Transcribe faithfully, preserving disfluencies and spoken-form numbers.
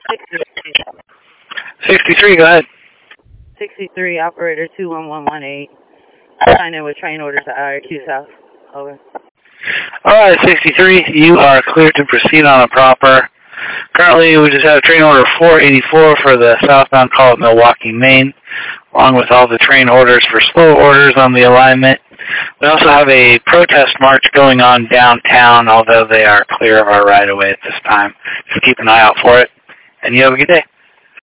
sixty-three, go ahead. sixty-three, operator two one one one eight. Sign in with train orders at I R Q South. Over. Alright, sixty-three, you are cleared to proceed on a proper. Currently, we just have train order four eighty-four for the southbound call at Milwaukee, Maine, along with all the train orders for slow orders on the alignment. We also have a protest march going on downtown, although they are clear of our right-of-way at this time. So keep an eye out for it, and you have a good day.